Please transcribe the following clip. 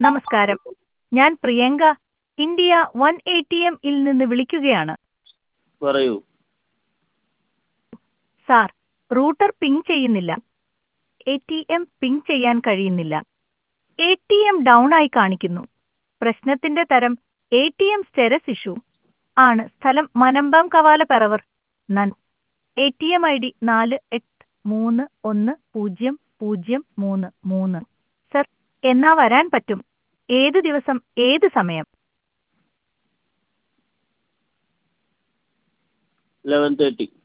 നമസ്കാരം. ഞാൻ Priyanka, India 180M ൽ നിന്ന് വിളിക്കുകയാണ്. പറയൂ. സാർ, റൂട്ടർ പിങ് ചെയ്യുന്നില്ല. ATM പിങ് ചെയ്യാൻ കഴിയുന്നില്ല. ATM ഡൗൺ ആയി കാണിക്കുന്നു. പ്രശ്നത്തിന്റെ തരം ATM സ്റ്റെരസ് ഇഷ്യൂ ആണ്. സ്ഥലം മനമ്പം കവാലപ്പറവർ നൻ. ATM ID 48310033. സർ, എന്നാ വരാൻ പറ്റും? ഏത് ദിവസം, ഏത് സമയം? 11:30.